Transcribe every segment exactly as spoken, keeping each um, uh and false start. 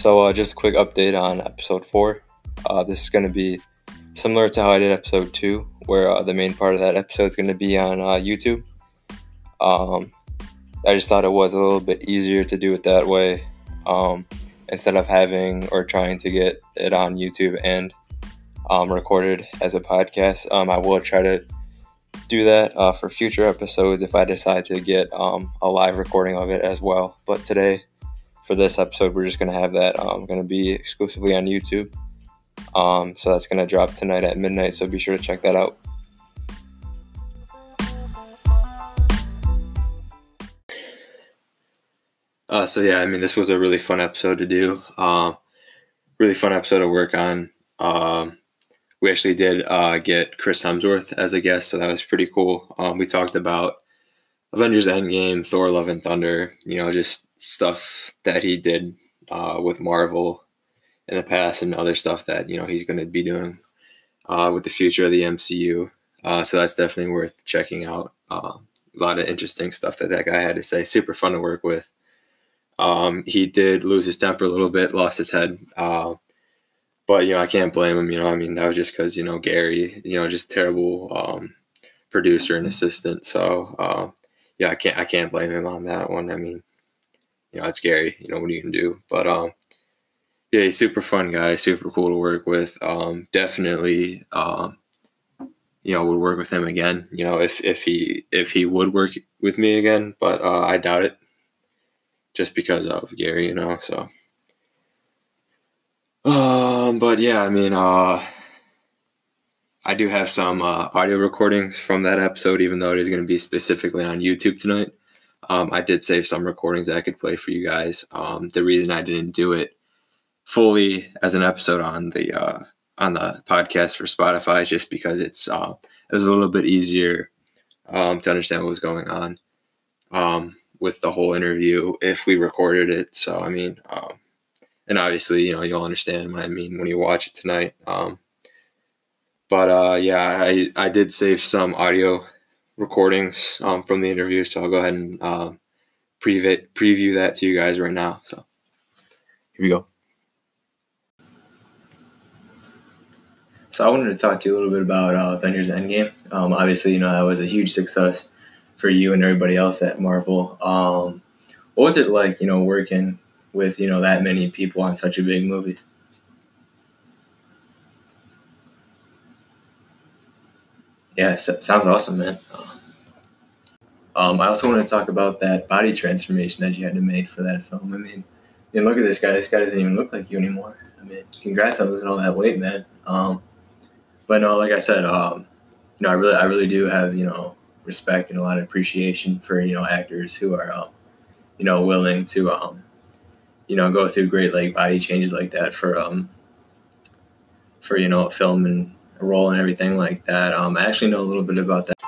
So uh, just a quick update on episode four. Uh, this is going to be similar to how I did episode two, where uh, the main part of that episode is going to be on uh, YouTube. Um, I just thought it was a little bit easier to do it that way, um, instead of having or trying to get it on YouTube and um, recorded as a podcast. Um, I will try to do that uh, for future episodes if I decide to get um, a live recording of it as well. But today, for this episode, we're just going to have that um, going to be exclusively on YouTube. Um, so that's going to drop tonight at midnight, so be sure to check that out. Uh, so yeah, I mean, this was a really fun episode to do. Um, really fun episode to work on. Um, we actually did uh, get Chris Hemsworth as a guest, so that was pretty cool. Um, we talked about Avengers Endgame, Thor Love and Thunder, you know, just stuff that he did uh, with Marvel in the past and other stuff that, you know, he's going to be doing uh, with the future of the M C U. Uh, so that's definitely worth checking out. Uh, a lot of interesting stuff that that guy had to say. Super fun to work with. Um, he did lose his temper a little bit, lost his head. Uh, but, you know, I can't blame him. You know, I mean, that was just because, you know, Gary, you know, just terrible um, producer and assistant. So, uh, yeah, I can't I can't blame him on that one. I mean, you know, it's Gary. You know, what are you can do? But, um, yeah, he's super fun guy, super cool to work with. Um, definitely, um, you know, would work with him again. You know, if if he if he would work with me again, but uh, I doubt it, just because of Gary. You know, so. Um, but yeah, I mean, uh, I do have some uh, audio recordings from that episode, even though it is going to be specifically on YouTube tonight. Um, I did save some recordings that I could play for you guys. Um, the reason I didn't do it fully as an episode on the uh, on the podcast for Spotify is just because it's uh, it was a little bit easier um, to understand what was going on um, with the whole interview if we recorded it. So I mean, um, and obviously, you know, you'll understand what I mean when you watch it tonight. Um, But uh, yeah, I, I did save some audio recordings um, from the interview, so I'll go ahead and uh, preview preview that to you guys right now. So here we go. So I wanted to talk to you a little bit about uh, Avengers Endgame. Um, obviously, you know, that was a huge success for you and everybody else at Marvel. Um, what was it like, you know, working with, you know, that many people on such a big movie? Yeah, so, sounds awesome, man. Um, I also want to talk about that body transformation that you had to make for that film. I mean, I mean, look at this guy. This guy doesn't even look like you anymore. I mean, congrats on losing all that weight, man. Um, but no, like I said, um, you know, I really, I really do have, you know, respect and a lot of appreciation for, you know, actors who are, um, you know, willing to, um, you know, go through great like body changes like that for, um, for you know, a film and a role and everything like that. Um, I actually know a little bit about that.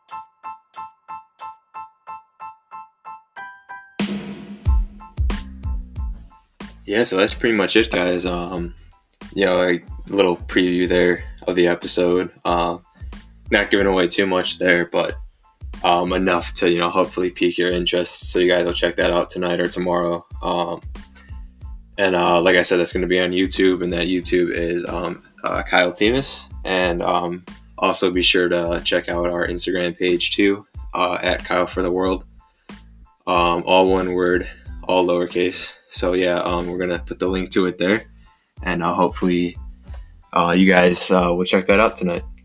Yeah, so that's pretty much it, guys. Um, you know, like a little preview there of the episode. Uh, not giving away too much there, but um, enough to, you know, hopefully pique your interest. So you guys will check that out tonight or tomorrow. Um, and uh, like I said, that's going to be on YouTube, and that YouTube is um, uh, Kyle Temis. And um, also be sure to check out our Instagram page too, uh, at Kyle for the World. Um, all one word, all lowercase. So yeah, um, we're gonna put the link to it there, and uh, hopefully uh, you guys uh, will check that out tonight.